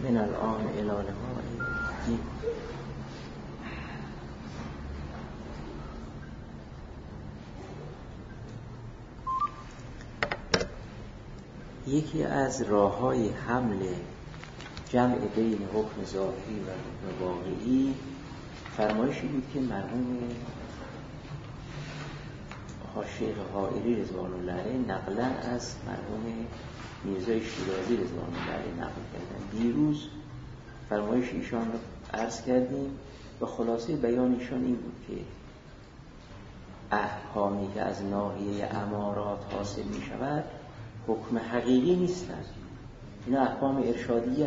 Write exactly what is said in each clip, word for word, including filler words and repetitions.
من الان الی لقاء الدین. یکی از راه‌های حمل جمع بین حکم ظاهری و حکم واقعی فرمایشی بود که مرحوم شیخ حائری رضوان الله علیه نقلا از مرحوم میرزای شیرازی رضوان الله علیه نقل کردن. دیروز فرمایش ایشان رو عرض کردیم و خلاصه بیان ایشان این بود که احکامی که از ناحیه امارات حاصل می شود حکم حقیقی نیستند، اینا احکام ارشادیه،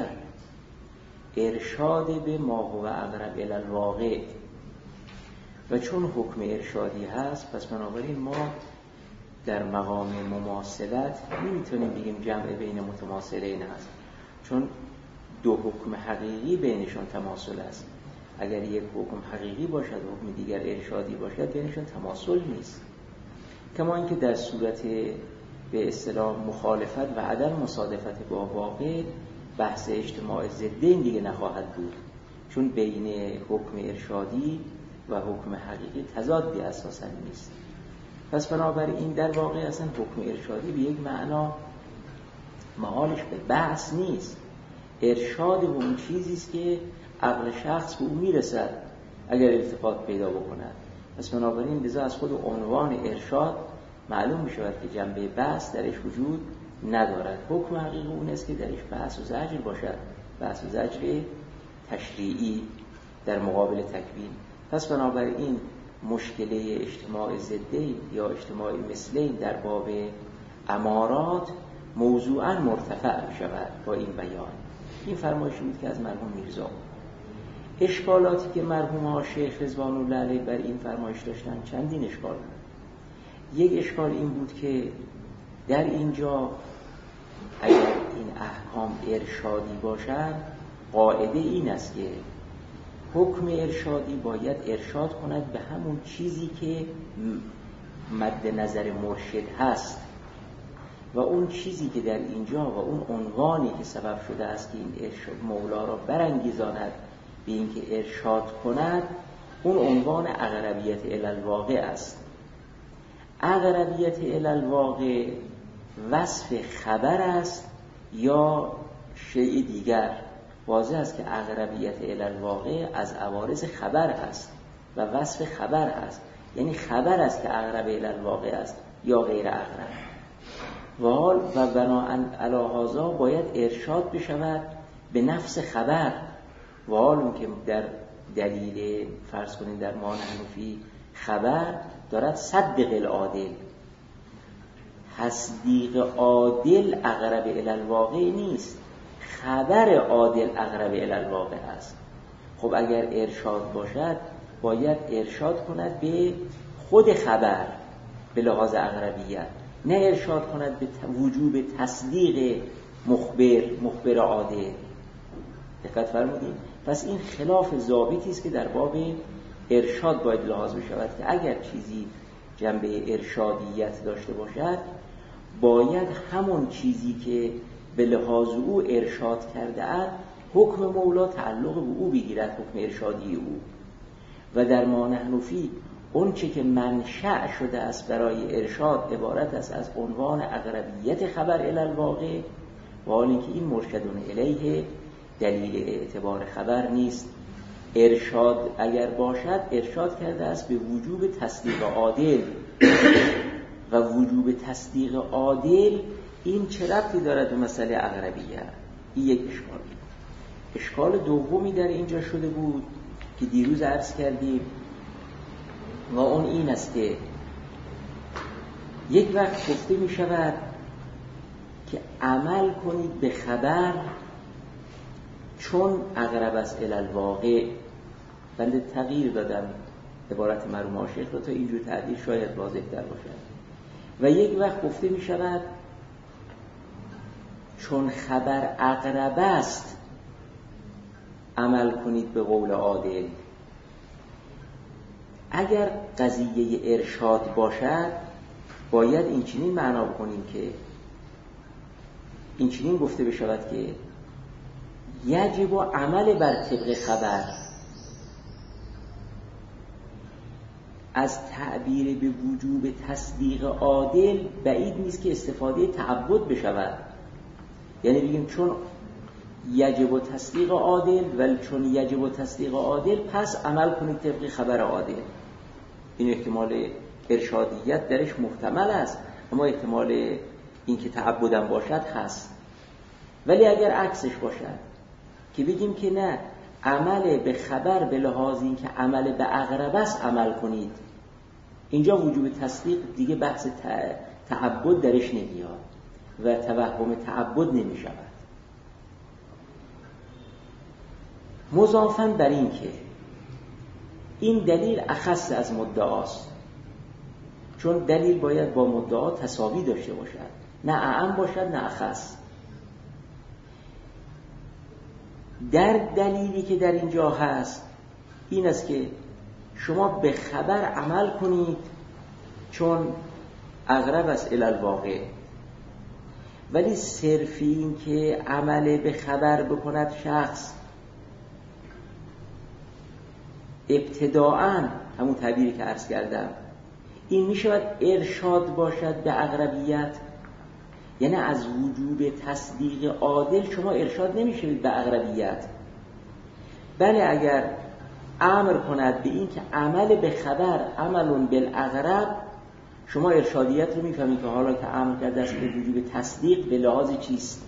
ارشاد به ما هو اقرب الی الواقع، و چون حکم ارشادی هست پس بنابراین ما در مقام مماثلت نمیتونیم بگیم جمع بین متماثلین هست، چون دو حکم حقیقی بینشون تماثل است. اگر یک حکم حقیقی باشد و حکم دیگر ارشادی باشد بینشون تماثل نیست. کما اینکه در صورت به اصطلاح مخالفت و عدم مصادفت با واقع بحث اجتماع ضدین دیگه نخواهد بود، چون بین حکم ارشادی و حکم حقیقی تضادی اساسا نیست. پس بنابراین در واقع اصلا حکم ارشادی به یک معنا محالش به بحث نیست. ارشاد به اون چیزی است که عقل شخص به اون میرسد اگر التفات پیدا بکند. پس بنابراین لذا از خود عنوان ارشاد معلوم می شود که جنبه بحث درش وجود ندارد. حکم حقیقی اون است که درش بحث و زجر باشد، بحث و زجر تشریعی در مقابل تکوین. پس بنابراین مشکله اجتماع ضدین یا اجتماع مثلین در باب امارات موضوعاً مرتفع می شود با این بیان. این فرمایشی بود که از مرحوم میرزا بود. اشکالاتی که مرحوم شیخ رضوان الله علیه بر این فرمایش داشتن چندین اشکال بود. یک اشکال این بود که در اینجا اگر این احکام ارشادی باشد قاعده این است که حکم ارشادی باید ارشاد کند به همون چیزی که مد نظر مرشد هست، و اون چیزی که در اینجا و اون عنوانی که سبب شده است که این ارشاد مولا را برانگیزاند به اینکه ارشاد کند، اون عنوان اقربیت الی الواقع است. اقربیت الی الواقع وصف خبر است یا شیء دیگر؟ واضح است که اقربیت الی الواقع از عوارض خبر است و وصف خبر است، یعنی خبر است که اقرب الی الواقع است یا غیر اقرب. و حال و بناء علی هذا باید ارشاد بشود به نفس خبر، و حال اون که در دلیل فرض کنید در ما حنفی خبر دارد صدق العادل، تصدیق عادل اقرب الی الواقع نیست، خبر عادل اقرب الی الواقع است. خب اگر ارشاد باشد باید ارشاد کند به خود خبر به لحاظ اقربیت، نه ارشاد کند به وجوب تصدیق مخبر مخبر عادل. دقت فرمودید؟ پس این خلاف ضابطی است که در باب ارشاد باید لحاظ بشود که اگر چیزی جنبه ارشادیت داشته باشد باید همون چیزی که به لحاظ او ارشاد کرده است حکم مولا تعلق به او بگیرد، حکم ارشادی او. و در ما حنفی اون چه که منشأ شده است برای ارشاد عبارت است از عنوان اقربیت خبر الی الواقع، و حال اینکه این مرشدون الیه دلیل اعتبار خبر نیست. ارشاد اگر باشد ارشاد کرده است به وجوب تصدیق عادل، و وجوب تصدیق عادل این چه ربطی دارد به مسئله اقربیه؟ این یک اشکال. اشکال دومی در اینجا شده بود که دیروز عرض کردیم، و اون این است که یک وقت گفته می شود که عمل کنید به خبر چون اقرب است الی الواقع. بنده تغییر دادم عبارت مرحوم شیخ را تا اینجور تعبیر شاید واضح تر باشد. و یک وقت گفته می شود چون خبر اقرب است عمل کنید به قول عادل. اگر قضیه ارشاد باشد باید این چنین معنا بکنیم که این چنین گفته بشود که یجب و عمل بر طبق خبر از تعبیر به وجوب تصدیق عادل بعید نیست که استفاده تعبد بشود. یعنی بگیم چون یجب و تصدیق عادل ولی چون یجب و تصدیق عادل پس عمل کنید طبق خبر عادل. این احتمال ارشادیت درش محتمل است، اما احتمال اینکه تعبدم باشد هست. ولی اگر عکسش باشد که بگیم که نه، عمل به خبر به لحاظ این که عمل به اقرب است عمل کنید، اینجا وجوب تصدیق دیگه بحث تعبد درش نمیاد و توهم تعبد نمی شود. مضافاً بر این که این دلیل اخص از مدعاست، چون دلیل باید با مدعا تساوی داشته باشد، نه اعم باشد نه اخص. در دلیلی که در اینجا هست این است که شما به خبر عمل کنید چون اقرب است الی الواقع، ولی صرف این که عمل به خبر بکند شخص ابتداءً، همون تعبیری که عرض کردم، این می شود ارشاد باشد به اقربیت. یعنی از وجوب تصدیق عادل شما ارشاد نمی شوید به اقربیت، بله اگر امر کند به این که عمل به خبر عملون بالاقرب، شما ارشادیت رو می فهمید که حالا که امر کرده است به وجوب تصدیق به لحاظ چیست؟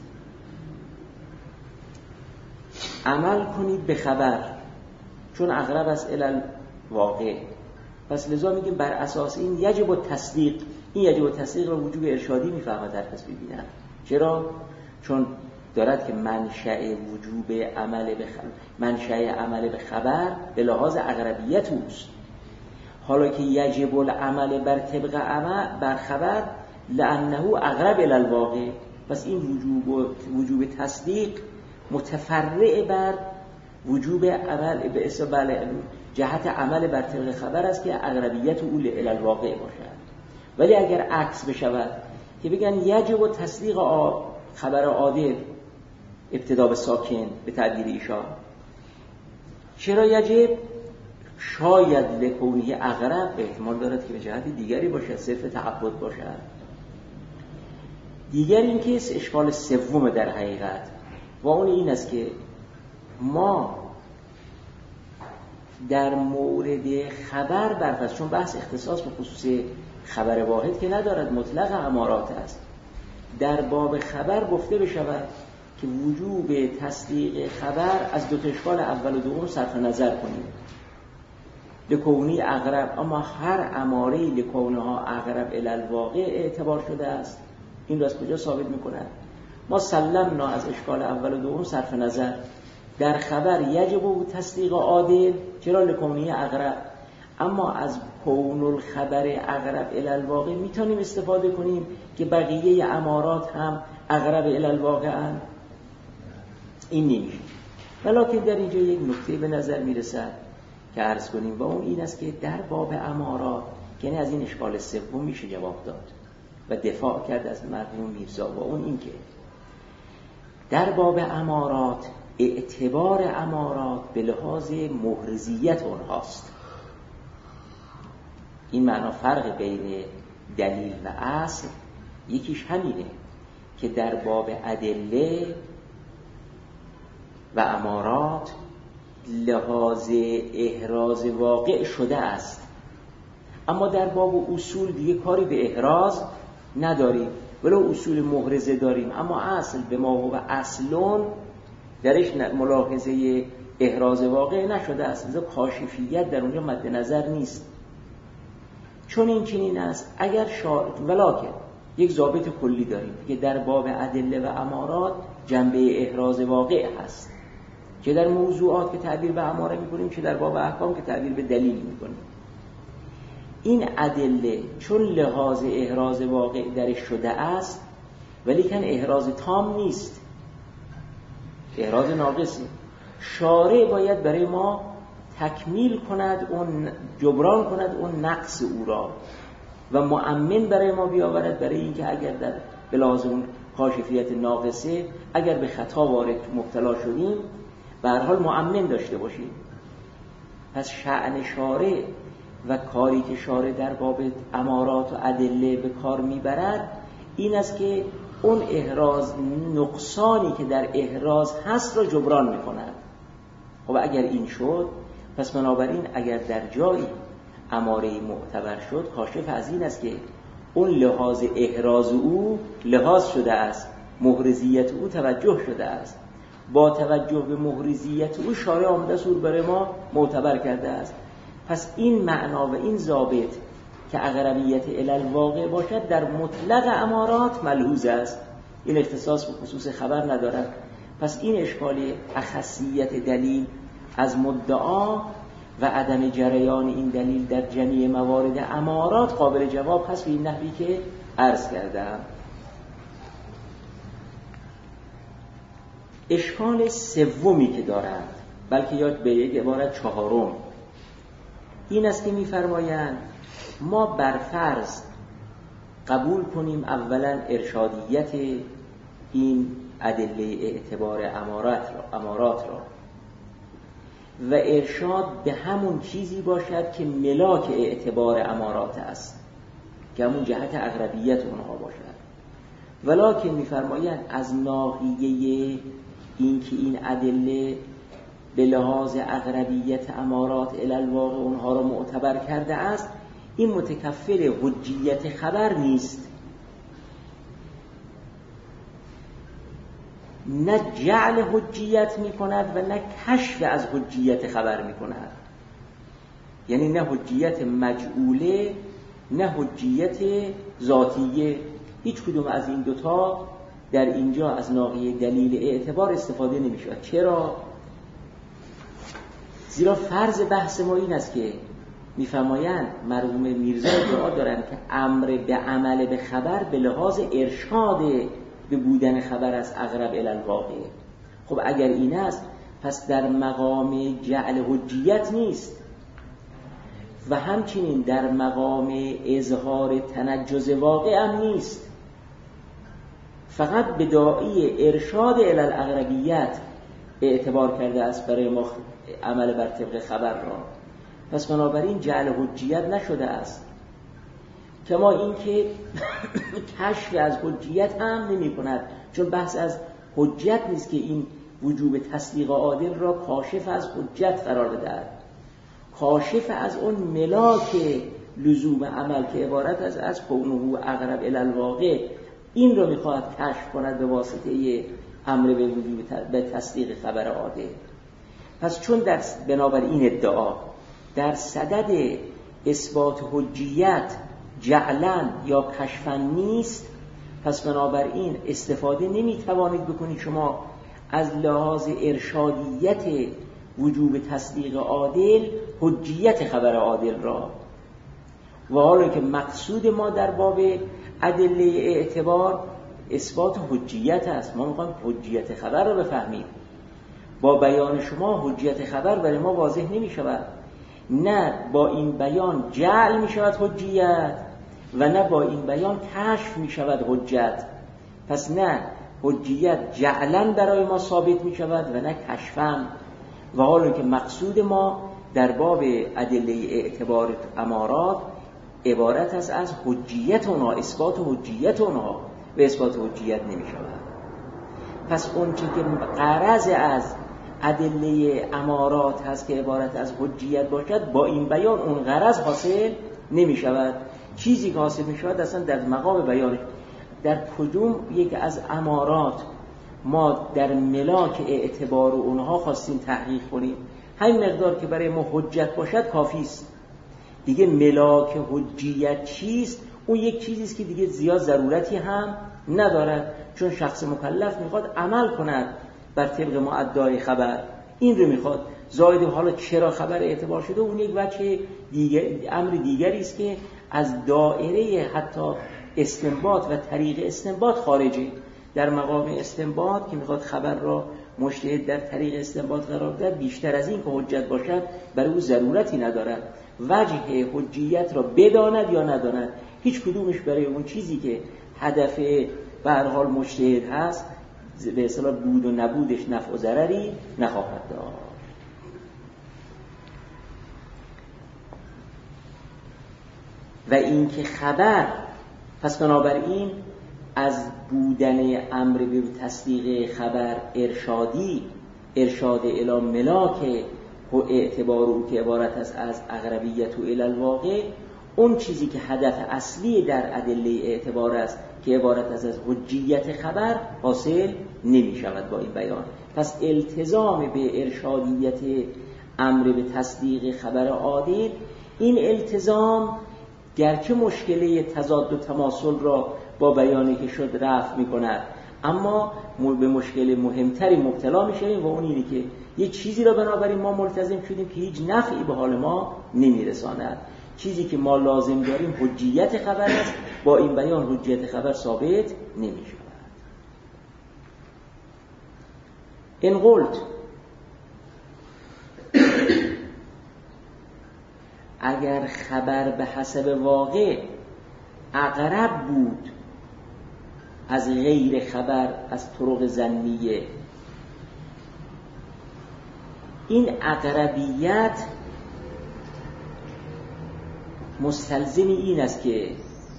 عمل کنید به خبر چون اقرب است الی الواقع. پس لذا میگیم بر اساس این یجب التصدیق، این یجب التصدیق رو وجوب ارشادی میفهمد در کس ببینن. چرا؟ چون دارد که منشأ وجوب عمل به خبر، منشأ عمل به خبر به لحاظ اقربیت اوست. حالا که یجب العمل بر طبق عمل بر خبر لانه اقرب الی الواقع، پس این وجوب وجوب تصدیق متفرع بر وجوب عمل به اسم جهت عمل بر طبق خبر است که اقربیت اول الی الواقع باشد. ولی اگر عکس بشود که بگن یجب و تصدیق خبر عادل ابتدا به ساکن به تعبیر ایشان، چرا یجب؟ شاید لکونی اقرب احتمال دارد که به جهت دیگری باشد، صرف تعبد باشد. دیگر این که اشکال سوم در حقیقت و اون این است که ما در مورد خبر برفرض، چون بحث اختصاص به خصوص خبر واحد که ندارد، مطلق امارات است، در باب خبر گفته بشود که وجوب تصدیق خبر از دو تا اشکال اول و دوم صرف نظر کنیم. لکونی اقرب، اما هر اماره لکونها اقرب الی الواقع اعتبار شده است. این رو از کجا ثابت میکنند؟ ما سلمنا از اشکال اول و دوم صرف نظر، در خبر یجب و تصدیق عادل، چرا لکونی اقرب، اما از کون الخبر اقرب الی الواقع میتونیم استفاده کنیم که بقیه امارات هم اقرب الی الواقع ان. این نمیشه. ولکن در اینجا یک نکته به نظر میرسد که عرض کنیم و اون این است که در باب امارات، یعنی از این اشکال سوم میشه جواب داد و دفاع کرد از مرحوم میرزا، و اون این که در باب امارات اعتبار امارات به لحاظ محرزیت اونهاست. این معنا فرق بین دلیل و اصل یکیش همینه که در باب ادله و امارات لحاظ احراز واقع شده است، اما در باب اصول دیگه کاری به احراز نداریم، ولو اصول محرزه داریم، اما اصل به ما هو اصلون درش ملاحظه احراز واقع نشده است، لذا کاشفیت در اونجا مد نظر نیست. چون این چنین است اگر شارط ولکن یک ضابط کلی داریم که در باب ادله و امارات جنبه احراز واقع هست، که در موضوعات که تعبیر به اماره میکنیم، که در باب احکام که تعبیر به دلیل میکنیم. این ادله چون لحاظ احراز واقع درش شده است ولیکن احراز تام نیست، احراز ناقصی، شارع باید برای ما تکمیل کند اون، جبران کند اون نقص او را و مؤمن برای ما بیاورد برای اینکه اگر در بلاز اون کاشفیت ناقصه اگر به خطا وارد مبتلا شدیم به هر حال مؤمن داشته باشیم. پس شأن شارع و کاری که شارع در باب امارات و ادله به کار میبرد این است که اون احراز، نقصانی که در احراز هست را جبران میکند. خب اگر این شد، پس بنابراین اگر در جایی اماره معتبر شد، کاشف از این است که اون لحاظ احراز او لحاظ شده است، محرزیت او توجه شده است. با توجه به محرزیت او شارع آمده سور برای ما معتبر کرده است. پس این معنا و این ضابط که اقربیت الی الواقع باشد در مطلق امارات ملحوظ است، این اختصاص به خصوص خبر ندارد. پس این اشکال اخصیت دلیل از مدعا و عدم جریان این دلیل در جمیع موارد امارات قابل جواب هست به این نحوی که عرض کردم. اشکال سومی که دارند، بلکه یا به یک عبارت چهارم، این است که می‌فرمایند ما برفرض قبول کنیم اولا ارشادیت این ادله اعتبار امارات را, امارات را و ارشاد به همون چیزی باشد که ملاک اعتبار امارات است، که همون جهت اقربیت اونها باشد. ولکن می‌فرمایند از ناحیه این که این ادله به لحاظ اقربیت امارات الی الواقع اونها را معتبر کرده است، این متکفل حجیت خبر نیست، نه جعل حجیت می کند و نه کشف از حجیت خبر می کند. یعنی نه حجیت مجعوله نه حجیت ذاتیه، هیچ کدوم از این دوتا در اینجا از ناحیه دلیل اعتبار استفاده نمی شود. چرا؟ زیرا فرض بحث ما این است که می‌فرمایند مرحوم میرزا ادعا دارند که امر به عمل به خبر به لحاظ ارشاد به بودن خبر از اقرب الی الواقع. خب اگر این است، پس در مقام جعل حجیت نیست و همچنین در مقام اظهار تنجز واقع هم نیست، فقط به داعی ارشاد الی الاقربیت اعتبار کرده است برای ما عمل بر طبق خبر را. پس بنابراین جعل حجیت نشده است. کما این که کشف از حجیت هم نمی کند، چون بحث از حجت نیست که این وجوب تصدیق عادل را کاشف از حجت قرار بدهد. کاشف از اون ملاک لزوم عمل که عبارت از از کونه اقرب الی الواقع، این را میخواهد کشف کند به واسطه امر به وجوب به تصدیق خبر عادل. پس چون در بنابر این ادعا در صدد اثبات حجیت جعلن یا کشفن نیست، پس بنابراین استفاده نمیتوانید بکنید شما از لحاظ ارشادیت وجوب تصدیق عادل حجیت خبر عادل را. و حالا که مقصود ما در باب ادله اعتبار اثبات حجیت است، ما میخوایم حجیت خبر را بفهمیم. با بیان شما حجیت خبر برای ما واضح نمی شود، نه با این بیان جعل می شود حجیت و نه با این بیان کشف می شود حجت. پس نه حجیت جعلن برای ما ثابت می شود و نه کشفن. و حالا که مقصود ما در باب ادله اعتبار امارات عبارت است از حجیت اونها، اثبات حجیت اونها و اثبات حجیت نمی شود. پس اون چی که غرض از ادله امارات هست که عبارت از حجیت باشد، با این بیان اون غرض حاصل نمی شود. چیزی که حاصل می شود اصلا در مقام بیان در کدوم یک از امارات ما در ملاک اعتبار و اونها خواستیم تحقیق کنیم، همین مقدار که برای ما حجت باشد کافی است. دیگه ملاک حجیت چیست؟ اون یک چیزی است که دیگه زیاد ضرورتی هم ندارد، چون شخص مکلف میخواد عمل کند بر طبق مؤدای خبر، این رو میخواد. زائد حالا چرا خبر اعتبار شده، اون یک وجه دیگر، امر دیگری است که از دائره حتی استنباط و طریق استنباط خارجه. در مقام استنباط که میخواد خبر را مجتهد در طریق استنباط قرار بده، بیشتر از این که حجت باشد برای او ضرورتی ندارد. وجه حجیت را بداند یا نداند، هیچ کدومش برای اون چیزی که هدف به هر حال مجتهد هست، به اصطلاح بود و نبودش نفع و ضرری نخواهد داشت. و این که خبر، پس بنابراین از بودن امر به تصدیق خبر ارشادی، ارشاد الی ملاک و اعتبار او که عبارت است از اقربیت و الی الواقع، اون چیزی که هدف اصلی در ادله اعتبار است که عبارت است از حجیت خبر حاصل نمی شود با این بیان. پس التزام به ارشادیت امر به تصدیق خبر عادل، این التزام گرچه مشکله تضاد و تماثل را با بیانی که شد رفع می کند، اما به مشکل مهمتری مبتلا می شویم و اون اینه که یه چیزی را بنابراین ما ملتزم شدیم که هیچ نفعی به حال ما نمی رساند. چیزی که ما لازم داریم حجیت خبر است، با این بیان حجیت خبر ثابت نمی شود. این قلت اگر خبر به حسب واقع اقرب بود از غیر خبر از طرق ظنیه، این اقربیت مستلزم این است که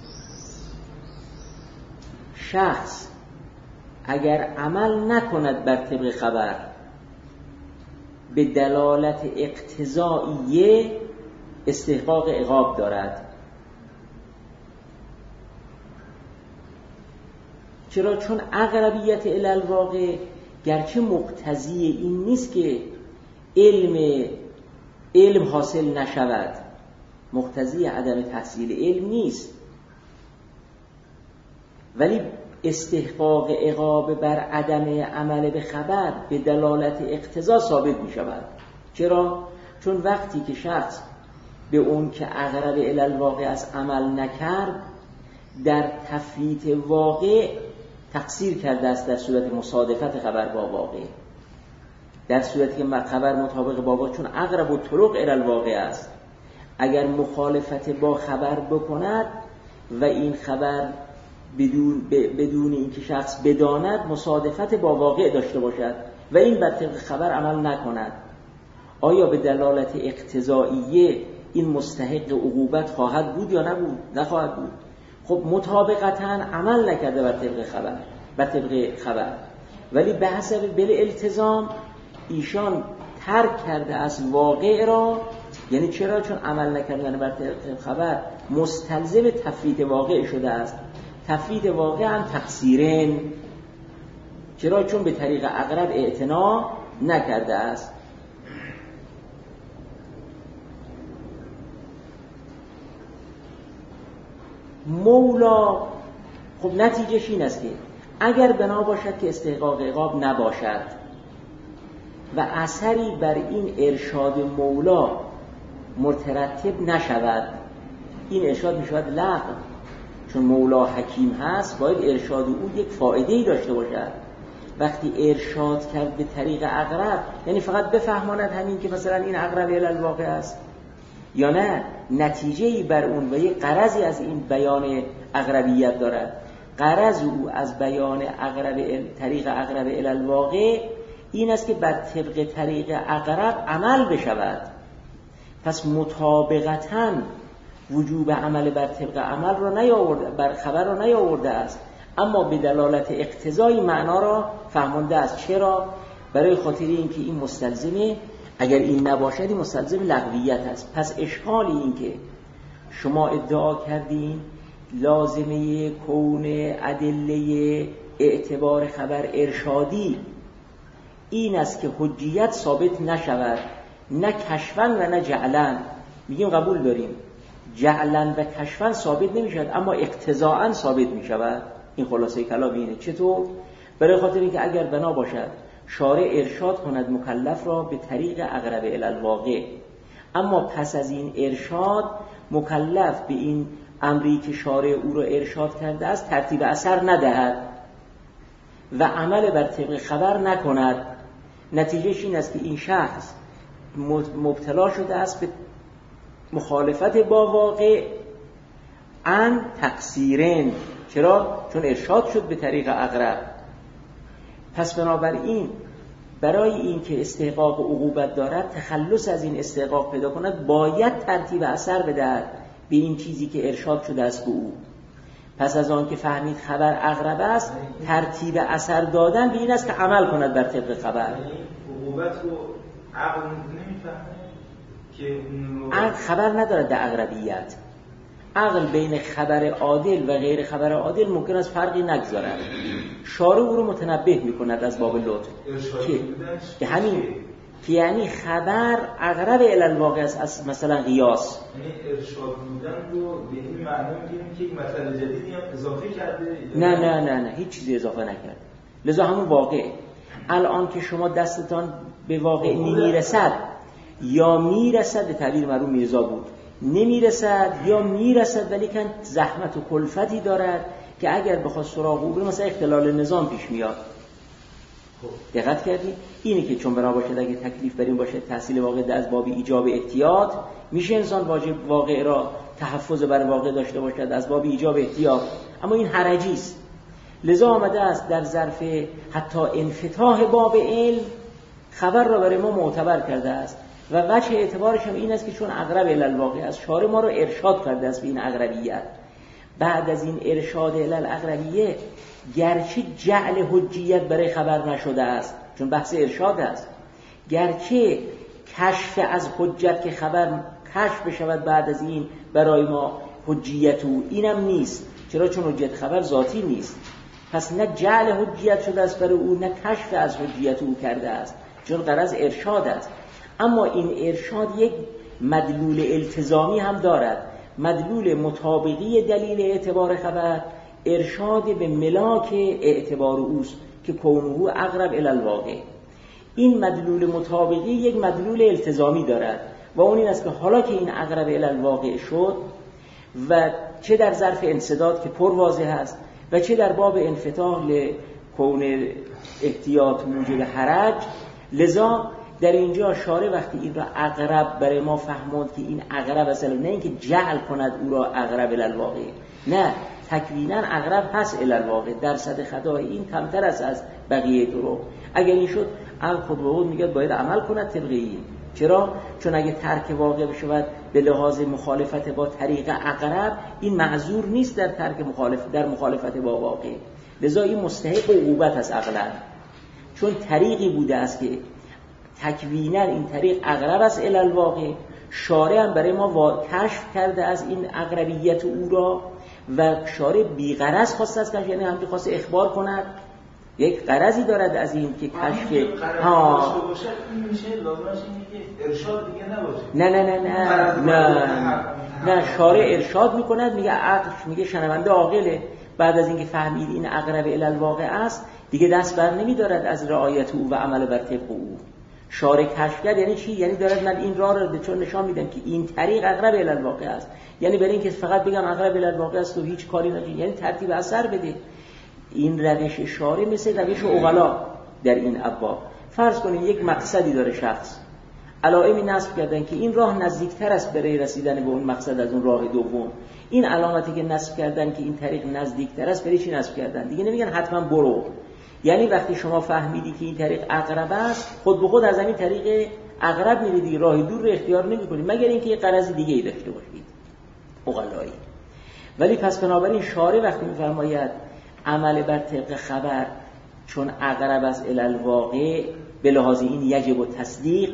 شخص اگر عمل نکند بر طبق خبر به دلالت اقتضائیه استحقاق عقاب دارد. چرا؟ چون اقربیت الی الواقع گرچه مقتضی این نیست که علم علم حاصل نشود، مقتضی عدم تحصیل علم نیست، ولی استحقاق عقاب بر عدم عمل به خبر به دلالت اقتضا ثابت می شود. چرا؟ چون وقتی که شخص به اون که اقرب الی الواقع از عمل نکرد در تفویت واقع تقصیر کرده است در صورت مصادفت خبر با واقع، در صورتی که خبر مطابق با واقع، چون اقرب الطرق الی الواقع است، اگر مخالفت با خبر بکند و این خبر بدون بدون اینکه شخص بداند مصادفت با واقع داشته باشد و این بر طبق خبر عمل نکند، آیا به دلالت اقتضائیه این مستحق عقوبت خواهد بود یا نبود؟ نخواهد بود. خب مطابقتاً عمل نکرده بر طبق خبر بر طبق خبر ولی به حسب بل التزام ایشان ترک کرده از واقع را. یعنی چرا؟ چون عمل نکردن بر طبق خبر مستلزم تفویت واقع شده است. تفویت واقع هم تقصیرن. چرا؟ چون به طریق اقرب اعتنا نکرده است. مولا خب نتیجهش این است که اگر بنا باشد که استحقاق عقاب نباشد و اثری بر این ارشاد مولا مترتب نشود، این ارشاد می شود لغو. چون مولا حکیم هست باید ارشاد او یک فایده‌ای داشته باشد. وقتی ارشاد کرد به طریق اقرب، یعنی فقط بفهماند همین که مثلا این اقرب الی الواقع است، یا نه نتیجه‌ای بر اون و یک غرضی از این بیان اقربیت دارد. غرض او از بیان اقرب طریق اقرب الی الواقع این است که بر طبق طریق اقرب عمل بشود. پس مطابقتاً وجوب عمل بر طبق عمل را نیاورده، بر خبر را نیاورده است، اما به دلالت اقتضای معنا را فهمانده است. چرا؟ برای خاطر اینکه این مستلزمه، اگر این نباشد این مستلزم لغویت است. پس اشکالی این که شما ادعا کردین لازمه کون ادله اعتبار خبر ارشادی این است که حجیت ثابت نشود، نه کشفن و نه جعلن. میگیم قبول داریم جعلن و کشفن ثابت نمیشود، اما اقتضاءً ثابت میشود. این خلاصه کلام اینه. چطور؟ برای خاطر اینکه اگر بنا باشد شارع ارشاد کند مکلف را به طریق اقرب الی الواقع، اما پس از این ارشاد مکلف به این امری که شارع او را ارشاد کرده است ترتیب اثر ندهد و عمل بر طبق خبر نکند، نتیجهش این است که این شخص مبتلا شده است به مخالفت با واقع ان تقصیرن. چرا؟ چون ارشاد شد به طریق اقرب. پس بنابراین برای این که استحقاق عقوبت دارد، تخلص از این استحقاق پیدا کند، باید ترتیب اثر بدهد به این چیزی که ارشاد شده است به او. پس از آن که فهمید خبر اقرب است، ترتیب اثر دادن به این است که عمل کند بر طبق خبر. عقوبت رو عقل نمیفهمه که عقل خبر ندارد در اقربیت. عقل بین خبر عادل و غیر خبر عادل ممکن است فرقی نگذارد. شارع او رو متنبه میکند از باب لطف که که همین که یعنی خبر اقرب الی الواقع است از مثلا قیاس. یعنی ارشاد بودن رو به این معنی میگیم که یک مطلب جدیدی هم اضافه کرده؟ نه نه نه نه هیچ چیزی اضافه نکرد. لذا همون واقع الان که شما دستتان به واقع نمیرسد یا میرسد، به تعبیر معروف میرزا بود، نمیرسد یا میرسد ولی کن زحمت و کلفتی دارد که اگر بخواد سراغ او بره مثلا اختلال نظام پیش میاد. دقت کردید؟ اینه که چون بنا باشد اگه تکلیف بر این باشه تحصیل واقع از باب ایجاب احتیاط، میشه انسان واجب واقع را تحفظ بر واقع داشته باشد از باب ایجاب احتیاط، اما این حرجی است. لذا آمده است در ظرف حتی انفتاح باب علم خبر را برای ما معتبر کرده است و وجه اعتبارش هم این است که چون اقرب الی الواقع است، شارع ما را ارشاد کرده است به این اقربیت. بعد از این ارشاد الی الاقربیه گرچه جعل حجیت برای خبر نشده است، چون بحث ارشاد است، گرچه کشف از حجت که خبر کشف بشود بعد از این برای ما حجیت او اینم نیست. چرا؟ چون حجت خبر ذاتی نیست. پس نه جعل حجیت شده است برای او، نه کشف از حجیت او کرده است، چون غرض ارشاد است. اما این ارشاد یک مدلول التزامی هم دارد. مدلول مطابقی دلیل اعتبار خبر ارشاد به ملاک اعتبار اوست که کونه اقرب الی الواقع. این مدلول مطابقی یک مدلول التزامی دارد و اون این است که حالا که این اقرب الی الواقع شد و چه در ظرف انسداد که پر واضح است و چه در باب انفتاح لکون احتیاط موجب حرج، لذا در اینجا شارع وقتی این را اقرب برای ما فهموند که این اقرب است، نه اینکه جعل کند او را اقرب الی الواقع، نه، تکوینا اقرب هست الی الواقع. درصد خطای این کمتر است از بقیه طرق. اگر این شد عقل خود به خود میگه باید عمل کند طبق این. چرا؟ چون اگه ترک واقع بشود به لحاظ مخالفت با طریق اقرب، این معذور نیست در ترک مخالف در مخالفت با واقع. لذا این مستحق عقوبت است عقلا، چون طریقی بوده است که تکوینا این طریق اقرب است الی الواقع. شارع هم برای ما کشف کرده از این اقربیت او را و شارع بی غرض خواست از کشف، یعنی همین خواست اخبار کند، یک غرضی دارد از این که کشف ها باشه این میشه لازمش اینه که ارشاد دیگه نباشه. نه نه نه نه نه نه شارع ارشاد میکند، میگه عقل، میگه شنونده عاقله، بعد از اینکه فهمید این اقرب الی الواقع است دیگه دست بر نمیدارد از رعایت او و عمل بر طبق او. شارع کشف کرد یعنی چی؟ یعنی دارد من این راه رو چون نشان میدم که این طریق اقرب الی الواقع است. یعنی برای اینکه فقط بگم اقرب الی الواقع است و هیچ کاری نکنی، یعنی ترتیب اثر بده. این روش شارع مثل روش عقلا در این ابواب. فرض کنید یک مقصدی داره شخص، علائمی نصب کردن که این راه نزدیکتر است برای رسیدن به اون مقصد از اون راه دوم. این علامتی که نصب کردن که این طریق نزدیکتر است، برای چی نصب کردن؟ دیگه نمیگن حتما برو. یعنی وقتی شما فهمیدی که این طریق اقرب است، خود به خود از این طریق اقرب میرید دیگه، راه دور رو اختیار نمی‌کنید مگر اینکه یه غرض دیگه‌ای داشته باشید، عقلایی. ولی پس بنابراین شارع وقتی می‌فرماید عمل بر طبق خبر چون اقرب است الی الواقع، به لحاظ این یجب التصدیق،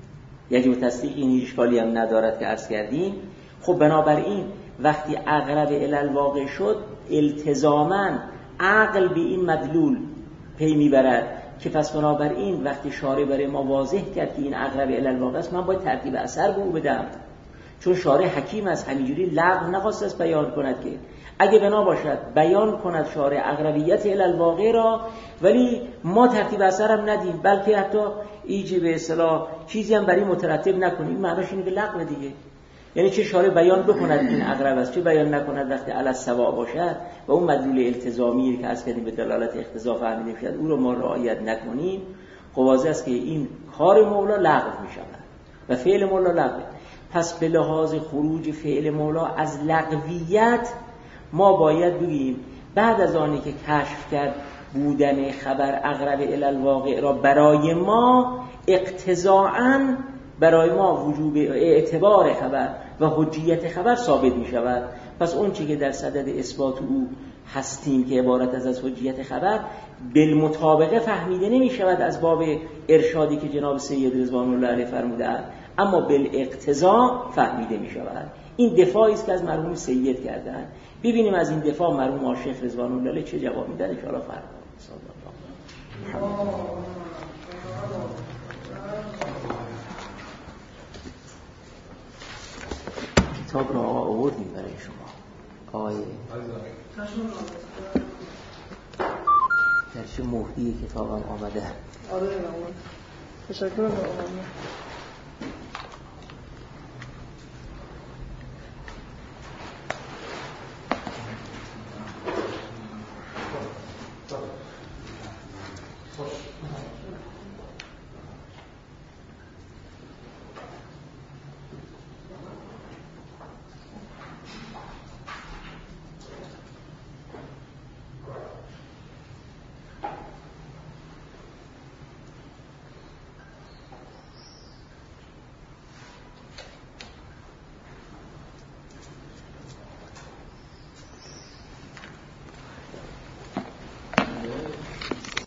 یجب التصدیق این اشکالی هم ندارد که عرض کردیم. خب بنابراین وقتی اقرب الی الواقع شد، التزاماً عقل به این مدلول پی میبرد که پس بنابراین وقتی شارع برای ما واضح کرد که این اقرب الی الواقع است، من باید ترتیب اثر به او بدم. چون شارع حکیم است، همینجوری لغو نخواست است بیان کند که اگه بنا باشد بیان کند شارع اقربیت الی الواقع را، ولی ما ترتیب اثر هم ندیم، بلکه حتی ایجی به اصطلاح چیزی هم برای مترتب نکنیم، معناش اینه که لغو دیگه. یعنی چه شارع بیان بکند این اقرب است، چه بیان نکند وقتی علی السوا باشد و اون مدلول التزامی که از کردیم به دلالت اقتضا فهمیده شد او رو ما رعایت نکنیم، خب واضح است که این کار مولا لغو می شود و فعل مولا لغو. پس به لحاظ خروج فعل مولا از لغویت ما باید بگیم بعد از آنی که کشف کرد بودن خبر اقرب الی الواقع را برای ما اقتضاعاً برای ما وجوب اعتبار خبر و حجیت خبر ثابت می شود. پس اون چی که در صدد اثبات او هستیم که عبارت از از حجیت خبر بالمطابقه فهمیده نمی شود از باب ارشادی که جناب سید رضوان الله علیه فرمودند، اما بالاقتضا فهمیده می شود. این دفاعی است که از مرحوم سید کردند. ببینیم از این دفاع مرحوم شیخ رضوان الله علیه چه جواب میدن ان شاء الله. فردا کتاب را آقا آوردیم برای شما. آقای در چه مهدی کتابم آمده. آره تشکر.